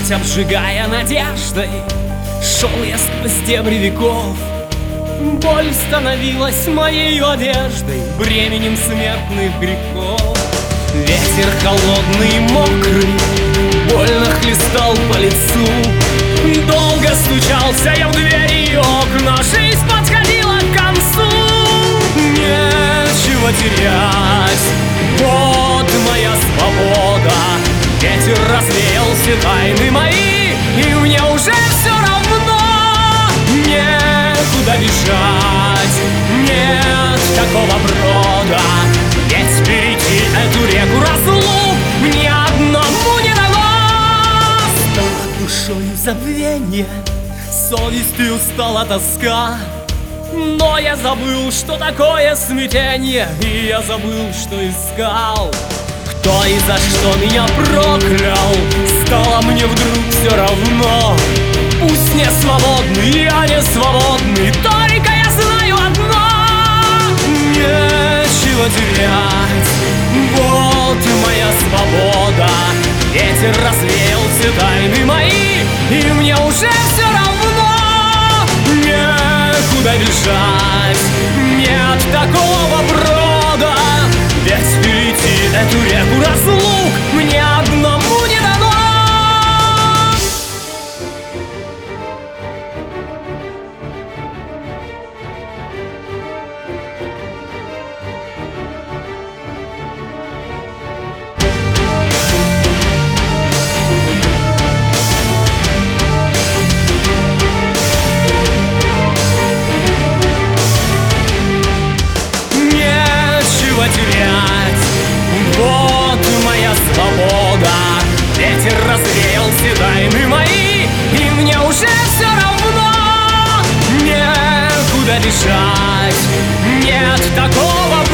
Ведь обжигая надеждой шел я сквозь дебри веков. Боль становилась моей одеждой, бременем смертных грехов. Ветер холодный и мокрый больно хлестал по лицу. Долго стучался я в двери и окна, жизнь подходила к концу. Нечего терять, вот моя свобода. Ветер развеял все тайны мои, и мне уже все равно. Некуда бежать, нет такого брода. Ведь перейти эту реку разлук ни одному не дано. Стала душою забвенье, совестью стала тоска. Но я забыл, что такое смятенье, и я забыл, что искал. Кто и за что меня проклял, стало мне вдруг все равно. Пусть не свободный, я не свободный, только я знаю одно: нечего терять, вот моя свобода. Ветер развеял все тайны мои, и мне уже все равно. Некуда бежать, нет такого брода. Ведь перейти эту реку разлук мне одному не дано. Терять, вот моя свобода. Ветер развеял все тайны мои, и мне уже все равно. Некуда бежать, нет такого